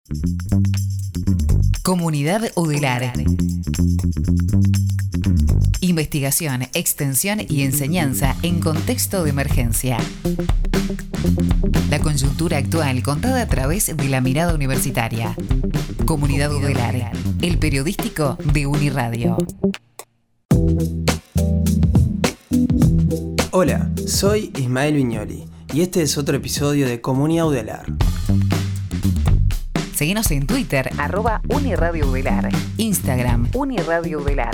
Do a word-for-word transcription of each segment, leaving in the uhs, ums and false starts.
Comunidad Udelar. Investigación, extensión y enseñanza en contexto de emergencia. La coyuntura actual contada a través de la mirada universitaria. Comunidad Udelar, el periodístico de Uniradio. Hola, soy Ismael Viñoli y este es otro episodio de Comunidad Udelar. Seguinos en Twitter, arroba Uniradio Udelar, Instagram, Uniradio Udelar.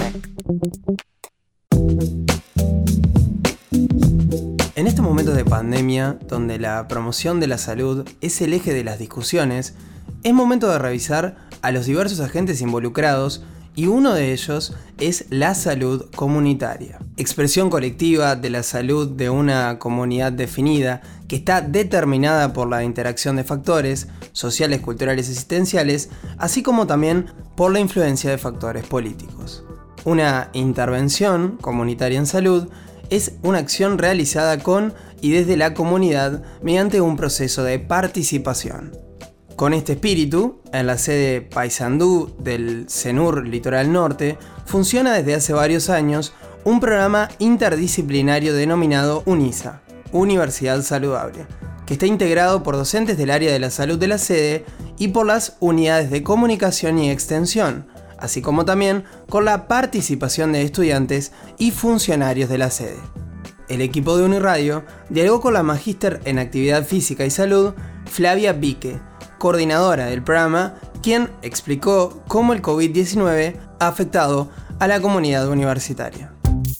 En estos momentos de pandemia, donde la promoción de la salud es el eje de las discusiones, es momento de revisar a los diversos agentes involucrados y uno de ellos es la salud comunitaria. Expresión colectiva de la salud de una comunidad definida que está determinada por la interacción de factores sociales, culturales y existenciales, así como también por la influencia de factores políticos. Una intervención comunitaria en salud es una acción realizada con y desde la comunidad mediante un proceso de participación. Con este espíritu, en la sede Paysandú del CENUR Litoral Norte, funciona desde hace varios años un programa interdisciplinario denominado UNISA, Universidad Saludable, que está integrado por docentes del área de la salud de la sede y por las unidades de comunicación y extensión, así como también con la participación de estudiantes y funcionarios de la sede. El equipo de Uniradio dialogó con la magíster en actividad física y salud, Flavia Vique, coordinadora del programa, quien explicó cómo el covid diecinueve ha afectado a la comunidad universitaria.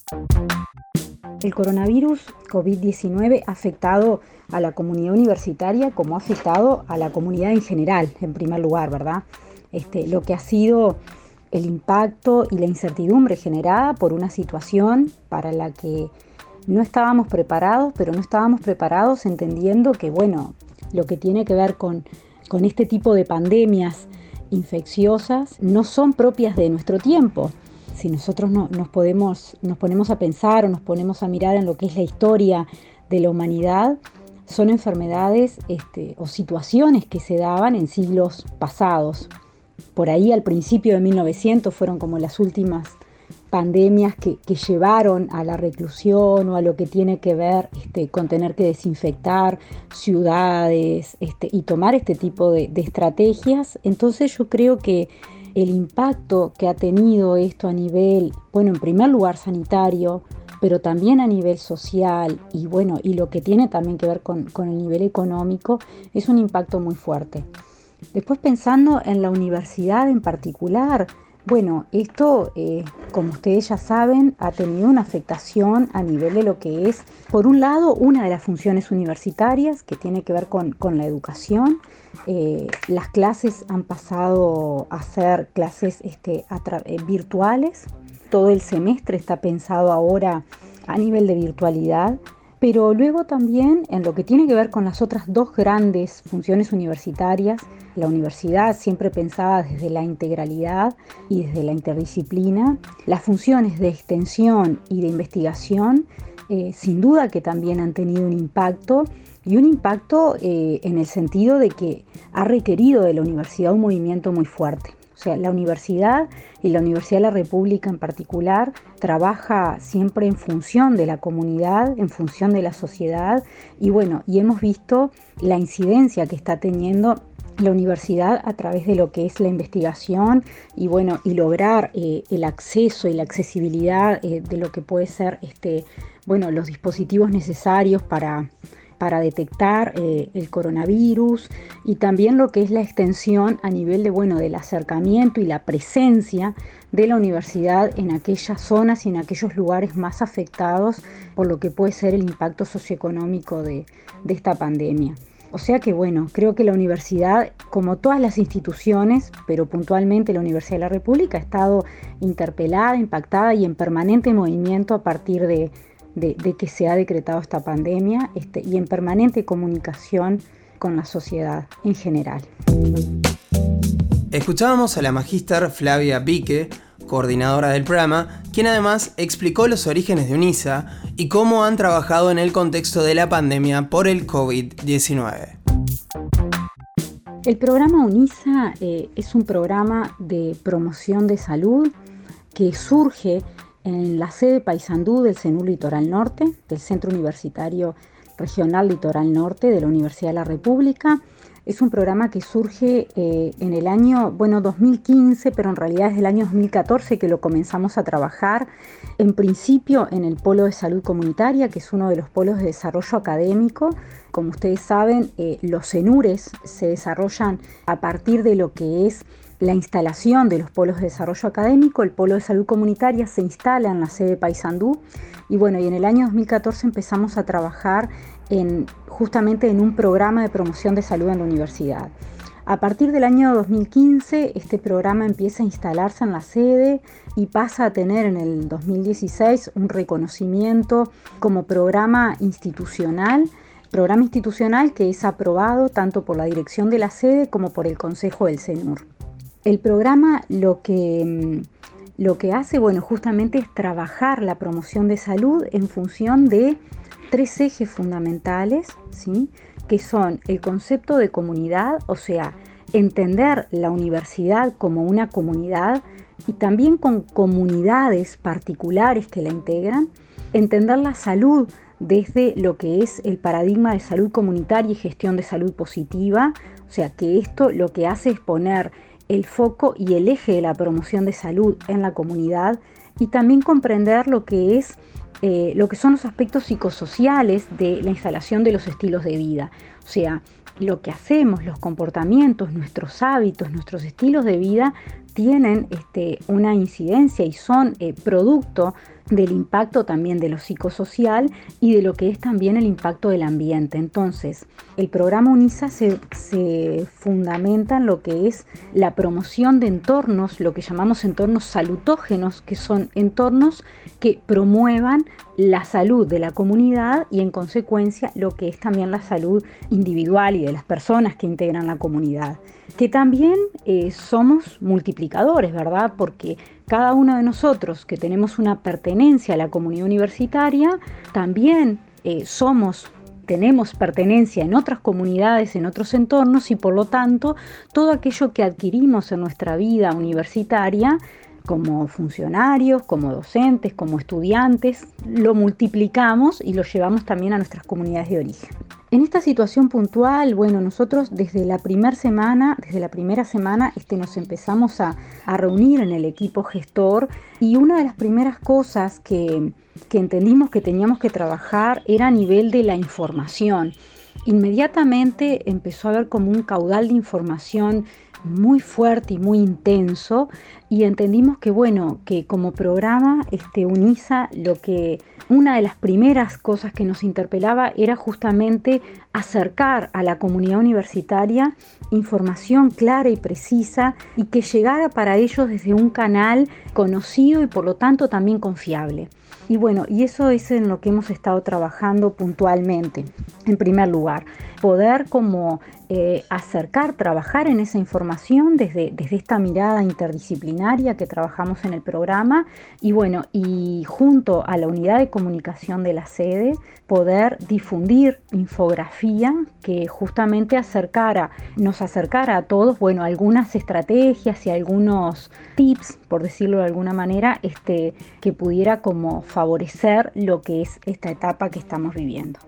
El coronavirus covid diecinueve ha afectado a la comunidad universitaria como ha afectado a la comunidad en general, en primer lugar, ¿verdad? Este, lo que ha sido el impacto y la incertidumbre generada por una situación para la que no estábamos preparados, pero no estábamos preparados entendiendo que, bueno, lo que tiene que ver con con este tipo de pandemias infecciosas no son propias de nuestro tiempo. Si nosotros no, nos, podemos, nos ponemos a pensar o nos ponemos a mirar en lo que es la historia de la humanidad, son enfermedades este, o situaciones que se daban en siglos pasados. Por ahí al principio de mil novecientos fueron como las últimas pandemias que, que llevaron a la reclusión o a lo que tiene que ver este, con tener que desinfectar ciudades este, y tomar este tipo de, de estrategias. Entonces yo creo que el impacto que ha tenido esto a nivel, bueno, en primer lugar sanitario, pero también a nivel social y bueno, y lo que tiene también que ver con, con el nivel económico, es un impacto muy fuerte. Después pensando en la universidad en particular, bueno, esto, eh, como ustedes ya saben, ha tenido una afectación a nivel de lo que es, por un lado, una de las funciones universitarias que tiene que ver con, con la educación. Eh, las clases han pasado a ser clases este, a tra- eh, virtuales. Todo el semestre está pensado ahora a nivel de virtualidad. Pero luego también en lo que tiene que ver con las otras dos grandes funciones universitarias, la universidad siempre pensada desde la integralidad y desde la interdisciplina, las funciones de extensión y de investigación, eh, sin duda que también han tenido un impacto, y un impacto eh, en el sentido de que ha requerido de la universidad un movimiento muy fuerte. O sea, la universidad y la Universidad de la República en particular trabaja siempre en función de la comunidad, en función de la sociedad y bueno, y hemos visto la incidencia que está teniendo la universidad a través de lo que es la investigación y bueno, y lograr eh, el acceso y la accesibilidad eh, de lo que puede ser este, bueno, los dispositivos necesarios para para detectar eh, el coronavirus y también lo que es la extensión a nivel de, bueno, del acercamiento y la presencia de la universidad en aquellas zonas y en aquellos lugares más afectados por lo que puede ser el impacto socioeconómico de, de esta pandemia. O sea que bueno, creo que la universidad, como todas las instituciones, pero puntualmente la Universidad de la República, ha estado interpelada, impactada y en permanente movimiento a partir de De, de que se ha decretado esta pandemia este, y en permanente comunicación con la sociedad en general. Escuchábamos a la magíster Flavia Vique, coordinadora del programa, quien además explicó los orígenes de UNISA y cómo han trabajado en el contexto de la pandemia por el covid diecinueve. El programa UNISA eh, es un programa de promoción de salud que surge en la sede Paysandú del C E N U R Litoral Norte, del Centro Universitario Regional Litoral Norte de la Universidad de la República. Es un programa que surge eh, en el año, bueno, dos mil quince, pero en realidad es el año dos mil catorce que lo comenzamos a trabajar, en principio en el Polo de Salud Comunitaria, que es uno de los polos de desarrollo académico. Como ustedes saben, eh, los CENURES se desarrollan a partir de lo que es la instalación de los polos de desarrollo académico. El Polo de Salud Comunitaria se instala en la sede Paysandú y bueno, y en el año dos mil catorce empezamos a trabajar en, justamente en un programa de promoción de salud en la universidad. A partir del año dos mil quince, este programa empieza a instalarse en la sede y pasa a tener en el dos mil dieciséis un reconocimiento como programa institucional, programa institucional que es aprobado tanto por la dirección de la sede como por el Consejo del C E N U R. El programa lo que, lo que hace, bueno, justamente es trabajar la promoción de salud en función de tres ejes fundamentales, ¿sí? Que son el concepto de comunidad, o sea, entender la universidad como una comunidad y también con comunidades particulares que la integran, entender la salud desde lo que es el paradigma de salud comunitaria y gestión de salud positiva, o sea, que esto lo que hace es poner el foco y el eje de la promoción de salud en la comunidad y también comprender lo que es eh, lo que son los aspectos psicosociales de la instalación de los estilos de vida, o sea, lo que hacemos, los comportamientos, nuestros hábitos, nuestros estilos de vida tienen este, una incidencia y son eh, producto del impacto también de lo psicosocial y de lo que es también el impacto del ambiente. Entonces, el programa UNISA se, se fundamenta en lo que es la promoción de entornos, lo que llamamos entornos salutógenos, que son entornos que promuevan la salud de la comunidad y en consecuencia lo que es también la salud individual y de las personas que integran la comunidad. Que también eh, somos multiplicadores, ¿verdad? Porque cada uno de nosotros que tenemos una pertenencia a la comunidad universitaria, también eh, somos, tenemos pertenencia en otras comunidades, en otros entornos y por lo tanto todo aquello que adquirimos en nuestra vida universitaria como funcionarios, como docentes, como estudiantes, lo multiplicamos y lo llevamos también a nuestras comunidades de origen. En esta situación puntual, bueno, nosotros desde la primera semana, desde la primera semana este, nos empezamos a, a reunir en el equipo gestor y una de las primeras cosas que, que entendimos que teníamos que trabajar era a nivel de la información. Inmediatamente empezó a haber como un caudal de información muy fuerte y muy intenso y entendimos que bueno, que como programa este, UNISA lo que una de las primeras cosas que nos interpelaba era justamente acercar a la comunidad universitaria información clara y precisa y que llegara para ellos desde un canal conocido y por lo tanto también confiable. Y bueno, y eso es en lo que hemos estado trabajando puntualmente. En primer lugar, poder como eh, acercar, trabajar en esa información desde, desde esta mirada interdisciplinaria que trabajamos en el programa y bueno, y junto a la unidad de comunicación de la sede, poder difundir infografía que justamente acercara, nos acercara a todos, bueno, algunas estrategias y algunos tips, por decirlo de alguna manera, este, que pudiera como favorecer lo que es esta etapa que estamos viviendo.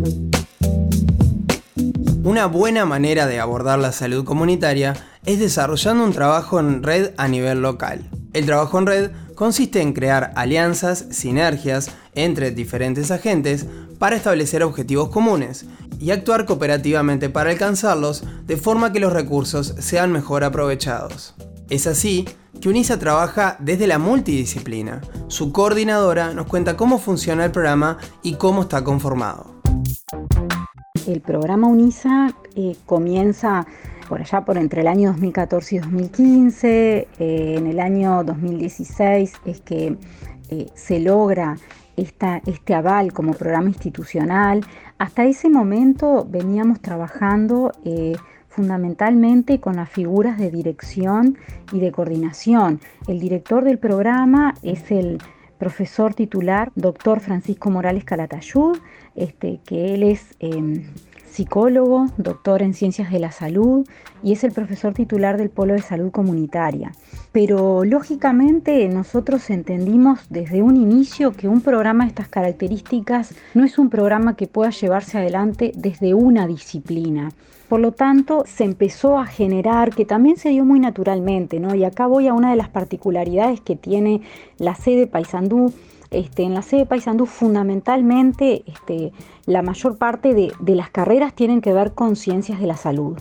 Una buena manera de abordar la salud comunitaria es desarrollando un trabajo en red a nivel local. El trabajo en red consiste en crear alianzas, sinergias entre diferentes agentes para establecer objetivos comunes y actuar cooperativamente para alcanzarlos de forma que los recursos sean mejor aprovechados. Es así que UNISA trabaja desde la multidisciplina. Su coordinadora nos cuenta cómo funciona el programa y cómo está conformado. El programa UNISA eh, comienza por allá por entre el año dos mil catorce y dos mil quince. Eh, en el año dos mil dieciséis es que eh, se logra esta, este aval como programa institucional. Hasta ese momento veníamos trabajando eh, fundamentalmente con las figuras de dirección y de coordinación. El director del programa es el profesor titular, doctor Francisco Morales Calatayud, este, que él es eh, psicólogo, doctor en Ciencias de la Salud y es el profesor titular del Polo de Salud Comunitaria. Pero lógicamente nosotros entendimos desde un inicio que un programa de estas características no es un programa que pueda llevarse adelante desde una disciplina. Por lo tanto, se empezó a generar, que también se dio muy naturalmente, ¿no? Y acá voy a una de las particularidades que tiene la sede Paysandú. Este, en la sede Paysandú fundamentalmente este, la mayor parte de, de las carreras tienen que ver con ciencias de la salud.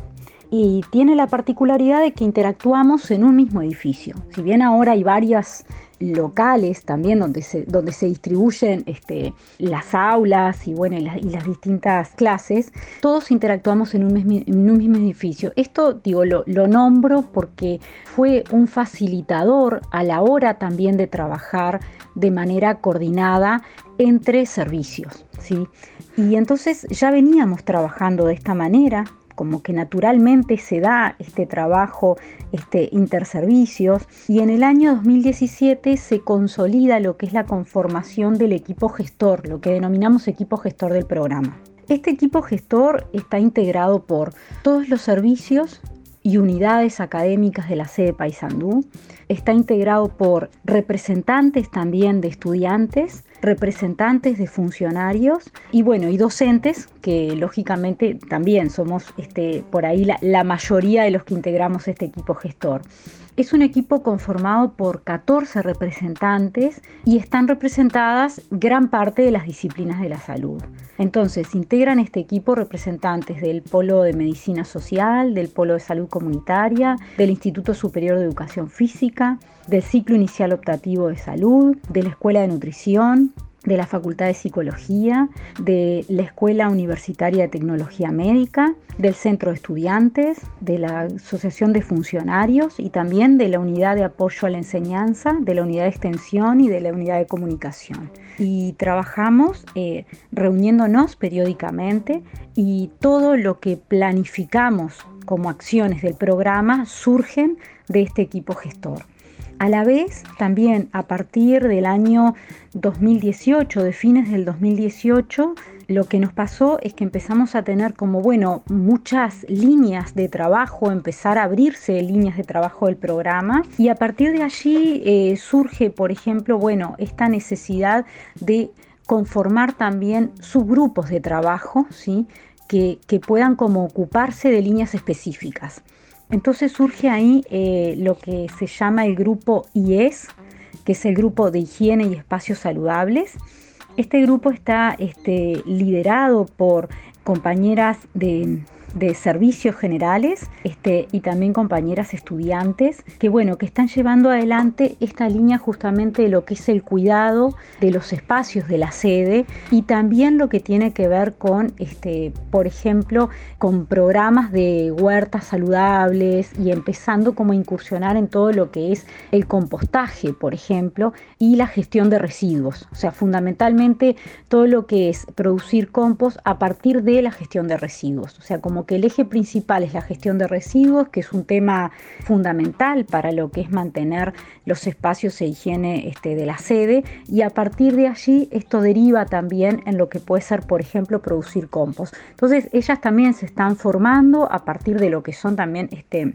Y tiene la particularidad de que interactuamos en un mismo edificio. Si bien ahora hay varias locales también donde se, donde se distribuyen este, las aulas y, bueno, y, las, y las distintas clases, todos interactuamos en un mismo, en un mismo edificio. Esto digo, lo, lo nombro porque fue un facilitador a la hora también de trabajar de manera coordinada entre servicios, ¿sí? Y entonces ya veníamos trabajando de esta manera, como que naturalmente se da este trabajo este, interservicios, y en el año dos mil diecisiete se consolida lo que es la conformación del equipo gestor, lo que denominamos equipo gestor del programa. Este equipo gestor está integrado por todos los servicios y unidades académicas de la sede Paysandú, está integrado por representantes también de estudiantes, representantes de funcionarios y bueno, y docentes que lógicamente también somos este, por ahí la, la mayoría de los que integramos este equipo gestor. Es un equipo conformado por catorce representantes y están representadas gran parte de las disciplinas de la salud. Entonces, integran este equipo representantes del Polo de Medicina Social, del Polo de Salud Comunitaria, del Instituto Superior de Educación Física, del Ciclo Inicial Optativo de Salud, de la Escuela de Nutrición, de la Facultad de Psicología, de la Escuela Universitaria de Tecnología Médica, del Centro de Estudiantes, de la Asociación de Funcionarios y también de la Unidad de Apoyo a la Enseñanza, de la Unidad de Extensión y de la Unidad de Comunicación. Y trabajamos eh, reuniéndonos periódicamente y todo lo que planificamos como acciones del programa surgen de este equipo gestor. A la vez, también a partir del año dos mil dieciocho, de fines del dos mil dieciocho, lo que nos pasó es que empezamos a tener como, bueno, muchas líneas de trabajo, empezar a abrirse líneas de trabajo del programa y a partir de allí eh, surge, por ejemplo, bueno, esta necesidad de conformar también subgrupos de trabajo, ¿sí? que, que puedan como ocuparse de líneas específicas. Entonces surge ahí eh, lo que se llama el grupo I E S, que es el grupo de higiene y espacios saludables. Este grupo está este, liderado por compañeras de, de servicios generales este, y también compañeras estudiantes que, bueno, que están llevando adelante esta línea justamente de lo que es el cuidado de los espacios de la sede y también lo que tiene que ver con, este, por ejemplo, con programas de huertas saludables y empezando como a incursionar en todo lo que es el compostaje, por ejemplo, y la gestión de residuos. O sea, fundamentalmente todo lo que es producir compost a partir de la gestión de residuos. O sea, como que el eje principal es la gestión de residuos, que es un tema fundamental para lo que es mantener los espacios de higiene este, de la sede, y a partir de allí esto deriva también en lo que puede ser, por ejemplo, producir compost. Entonces, ellas también se están formando a partir de lo que son también este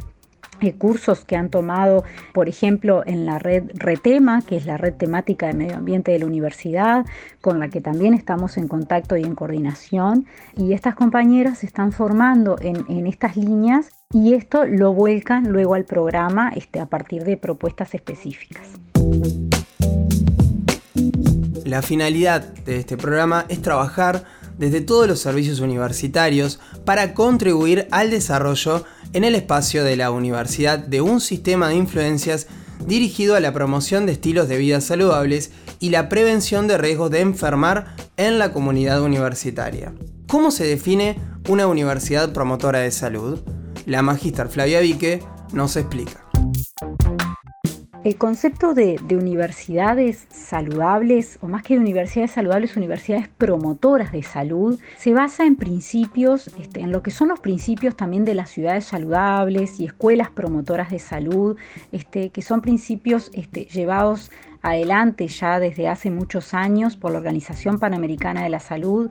cursos que han tomado, por ejemplo, en la red RETEMA, que es la red temática de medio ambiente de la universidad, con la que también estamos en contacto y en coordinación, y estas compañeras se están formando en, en estas líneas y esto lo vuelcan luego al programa este, a partir de propuestas específicas. La finalidad de este programa es trabajar desde todos los servicios universitarios para contribuir al desarrollo en el espacio de la universidad de un sistema de influencias dirigido a la promoción de estilos de vida saludables y la prevención de riesgos de enfermar en la comunidad universitaria. ¿Cómo se define una universidad promotora de salud? La magíster Flavia Vique nos explica. El concepto de, de universidades saludables, o más que de universidades saludables, universidades promotoras de salud, se basa en principios, este, en lo que son los principios también de las ciudades saludables y escuelas promotoras de salud, este, que son principios este, llevados adelante ya desde hace muchos años por la Organización Panamericana de la Salud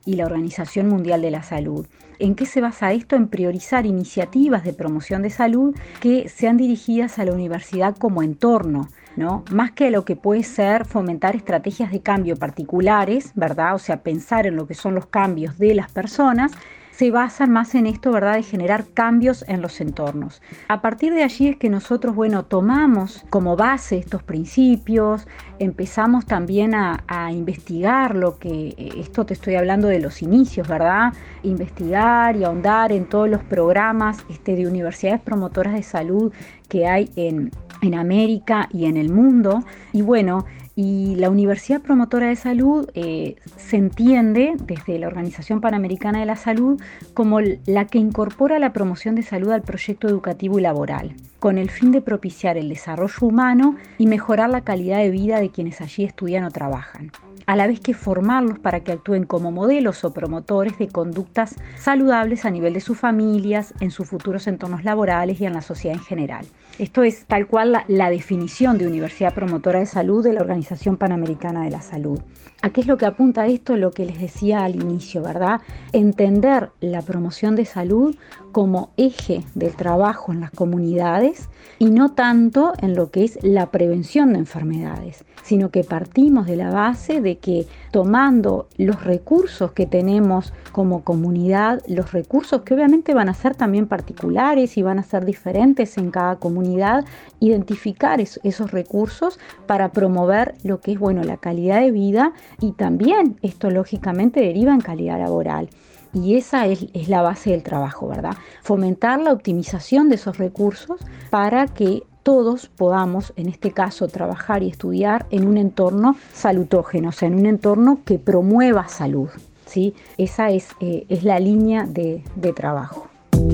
y la Organización Mundial de la Salud. ¿En qué se basa esto? En priorizar iniciativas de promoción de salud que sean dirigidas a la universidad como entorno, ¿no? Más que a lo que puede ser fomentar estrategias de cambio particulares, ¿verdad? O sea, pensar en lo que son los cambios de las personas, se basan más en esto, ¿verdad?, de generar cambios en los entornos. A partir de allí es que nosotros, bueno, tomamos como base estos principios, empezamos también a, a investigar lo que, esto te estoy hablando de los inicios, ¿verdad?, investigar y ahondar en todos los programas este, de universidades promotoras de salud que hay en, en América y en el mundo. Y bueno, y la Universidad Promotora de Salud eh, se entiende desde la Organización Panamericana de la Salud como la que incorpora la promoción de salud al proyecto educativo y laboral, con el fin de propiciar el desarrollo humano y mejorar la calidad de vida de quienes allí estudian o trabajan, a la vez que formarlos para que actúen como modelos o promotores de conductas saludables a nivel de sus familias, en sus futuros entornos laborales y en la sociedad en general. Esto es tal cual la, la definición de Universidad Promotora de Salud de la Organización Panamericana de la Salud. ¿A qué es lo que apunta esto? Lo que les decía al inicio, ¿verdad? Entender la promoción de salud como eje del trabajo en las comunidades y no tanto en lo que es la prevención de enfermedades, sino que partimos de la base de que tomando los recursos que tenemos como comunidad, los recursos que obviamente van a ser también particulares y van a ser diferentes en cada comunidad, identificar es, esos recursos para promover lo que es, bueno, la calidad de vida, y también esto lógicamente deriva en calidad laboral. Y esa es, es la base del trabajo, ¿verdad? Fomentar la optimización de esos recursos para que todos podamos, en este caso, trabajar y estudiar en un entorno salutógeno, o sea, en un entorno que promueva salud, ¿sí? Esa es, eh, es la línea de, de trabajo.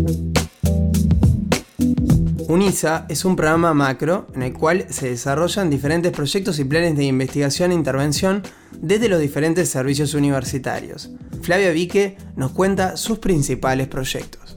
UNISA es un programa macro en el cual se desarrollan diferentes proyectos y planes de investigación e intervención desde los diferentes servicios universitarios. Flavia Vique nos cuenta sus principales proyectos.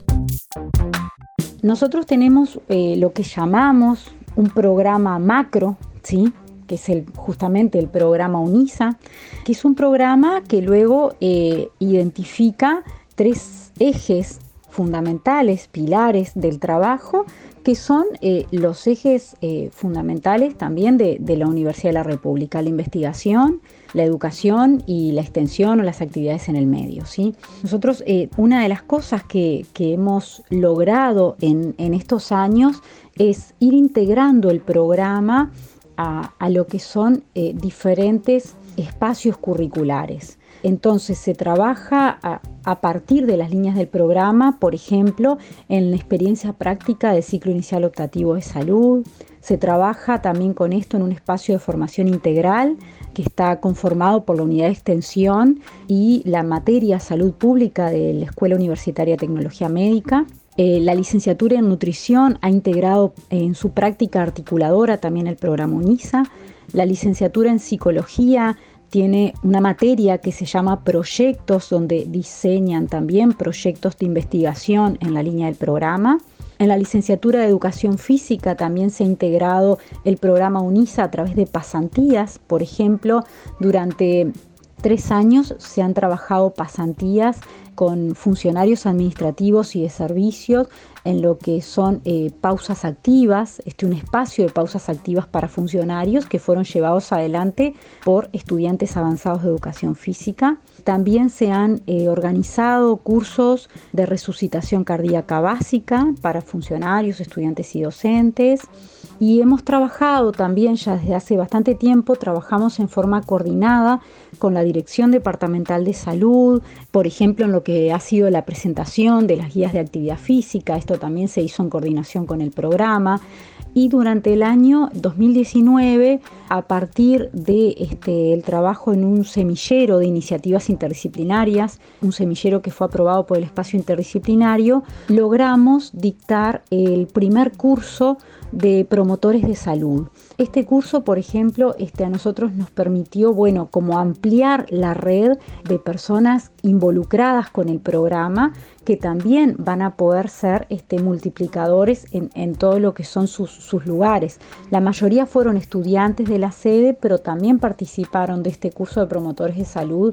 Nosotros tenemos eh, lo que llamamos un programa macro, ¿sí?, que es el, justamente el programa UNISA, que es un programa que luego eh, identifica tres ejes fundamentales, pilares del trabajo, que son eh, los ejes eh, fundamentales también de, de la Universidad de la República: la investigación, la educación y la extensión o las actividades en el medio, ¿sí? Nosotros, eh, una de las cosas que, que hemos logrado en, en estos años es ir integrando el programa a, a lo que son eh, diferentes espacios curriculares. Entonces se trabaja a, a partir de las líneas del programa, por ejemplo, en la experiencia práctica del ciclo inicial optativo de salud. Se trabaja también con esto en un espacio de formación integral que está conformado por la unidad de extensión y la materia salud pública de la Escuela Universitaria de Tecnología Médica. Eh, la licenciatura en nutrición ha integrado en su práctica articuladora también el programa UNISA. La licenciatura en psicología tiene una materia que se llama proyectos, donde diseñan también proyectos de investigación en la línea del programa. En la licenciatura de educación física también se ha integrado el programa UNISA a través de pasantías. Por ejemplo, durante tres años se han trabajado pasantías con funcionarios administrativos y de servicios en lo que son eh, pausas activas, este, un espacio de pausas activas para funcionarios que fueron llevados adelante por estudiantes avanzados de educación física. También se han eh, organizado cursos de resucitación cardíaca básica para funcionarios, estudiantes y docentes. Y hemos trabajado también ya desde hace bastante tiempo, trabajamos en forma coordinada con la Dirección Departamental de Salud, por ejemplo, en lo que ha sido la presentación de las guías de actividad física. Esto también se hizo en coordinación con el programa. Y durante el año dos mil diecinueve, a partir de este, el trabajo en un semillero de iniciativas interdisciplinarias, un semillero que fue aprobado por el espacio interdisciplinario, logramos dictar el primer curso de promotores de salud. Este curso, por ejemplo, este, a nosotros nos permitió, bueno, como ampliar la red de personas involucradas con el programa, que también van a poder ser este, multiplicadores en, en todo lo que son sus, sus lugares. La mayoría fueron estudiantes de la sede, pero también participaron de este curso de promotores de salud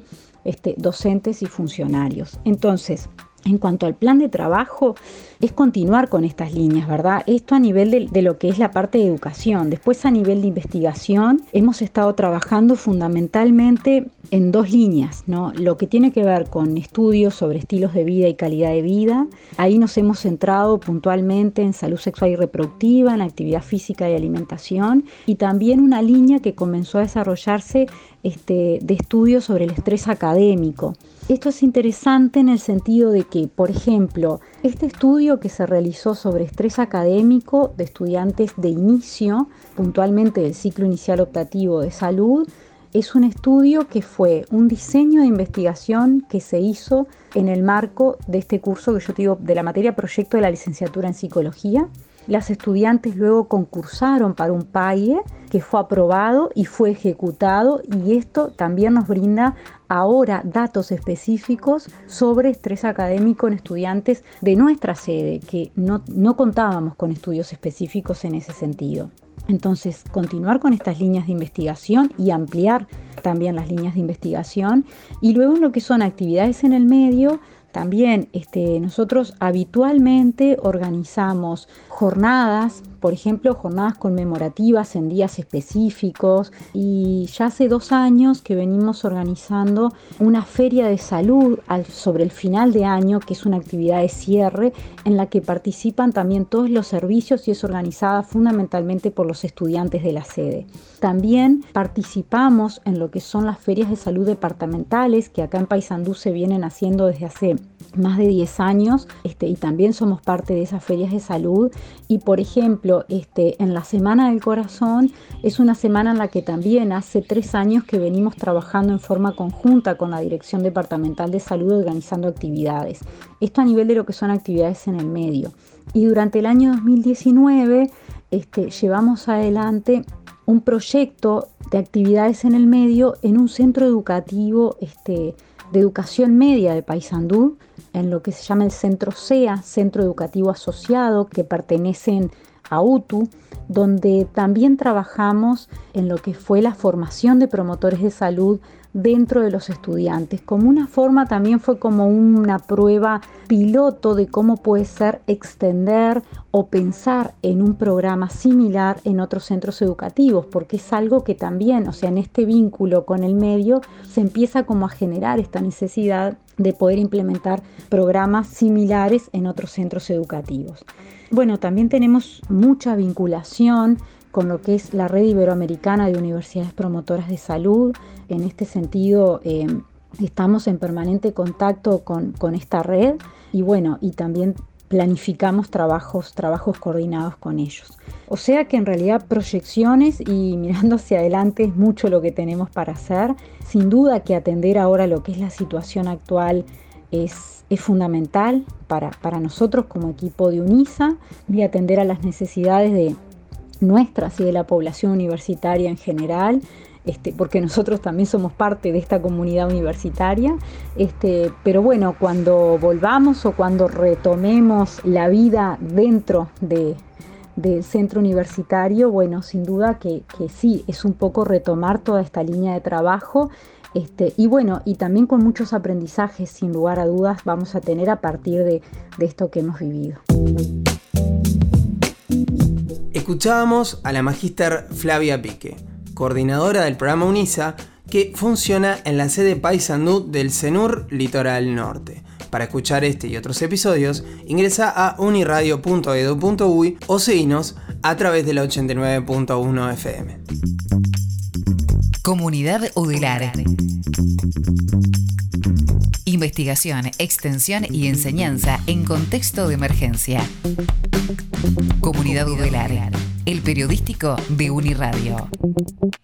este, docentes y funcionarios. Entonces, en cuanto al plan de trabajo, es continuar con estas líneas, ¿verdad? Esto a nivel de, de lo que es la parte de educación. Después, a nivel de investigación, hemos estado trabajando fundamentalmente en dos líneas, ¿no? Lo que tiene que ver con estudios sobre estilos de vida y calidad de vida. Ahí nos hemos centrado puntualmente en salud sexual y reproductiva, en actividad física y alimentación, y también una línea que comenzó a desarrollarse este, de estudios sobre el estrés académico. Esto es interesante en el sentido de que, por ejemplo, este estudio que se realizó sobre estrés académico de estudiantes de inicio, puntualmente del ciclo inicial optativo de salud, es un estudio que fue un diseño de investigación que se hizo en el marco de este curso que yo te digo de la materia proyecto de la licenciatura en psicología. Las estudiantes luego concursaron para un P A I E que fue aprobado y fue ejecutado, y esto también nos brinda ahora datos específicos sobre estrés académico en estudiantes de nuestra sede, que no, no contábamos con estudios específicos en ese sentido. Entonces, continuar con estas líneas de investigación y ampliar también las líneas de investigación, y luego en lo que son actividades en el medio. También este, nosotros habitualmente organizamos jornadas, por ejemplo, jornadas conmemorativas en días específicos, y ya hace dos años que venimos organizando una feria de salud al, sobre el final de año, que es una actividad de cierre en la que participan también todos los servicios y es organizada fundamentalmente por los estudiantes de la sede. También participamos en lo que son las ferias de salud departamentales, que acá en Paysandú se vienen haciendo desde hace más de diez años, este, y también somos parte de esas ferias de salud. Y por ejemplo, este, en la Semana del Corazón es una semana en la que también hace tres años que venimos trabajando en forma conjunta con la Dirección Departamental de Salud organizando actividades. Esto a nivel de lo que son actividades en el medio. Y durante el año dos mil diecinueve este, llevamos adelante un proyecto de actividades en el medio en un centro educativo este, de educación media de Paysandú, en lo que se llama el Centro C E A, Centro Educativo Asociado, que pertenecen a U T U, donde también trabajamos en lo que fue la formación de promotores de salud dentro de los estudiantes. Como una forma, también fue como una prueba piloto de cómo puede ser extender o pensar en un programa similar en otros centros educativos, porque es algo que también, o sea, en este vínculo con el medio se empieza como a generar esta necesidad de poder implementar programas similares en otros centros educativos. Bueno, también tenemos mucha vinculación con lo que es la Red Iberoamericana de Universidades Promotoras de Salud. En este sentido, eh, estamos en permanente contacto con, con esta red y bueno, y también planificamos trabajos, trabajos coordinados con ellos. O sea que en realidad proyecciones y mirando hacia adelante es mucho lo que tenemos para hacer. Sin duda que atender ahora lo que es la situación actual es, es fundamental para, para nosotros como equipo de UNISA, y atender a las necesidades de nuestras y de la población universitaria en general, este, porque nosotros también somos parte de esta comunidad universitaria, este, pero bueno, cuando volvamos o cuando retomemos la vida dentro de, del centro universitario, bueno, sin duda que, que sí, es un poco retomar toda esta línea de trabajo, este, y bueno, y también con muchos aprendizajes, sin lugar a dudas, vamos a tener a partir de, de esto que hemos vivido. Escuchábamos a la magíster Flavia Pique, coordinadora del programa UNISA, que funciona en la sede Paysandú del CENUR Litoral Norte. Para escuchar este y otros episodios, ingresa a uniradio punto edu punto uy o seguinos a través de la ochenta y nueve punto uno F M. Comunidad UDELAR. Investigación, extensión y enseñanza en contexto de emergencia. Comunidad UDELAR, el periodístico de Uniradio.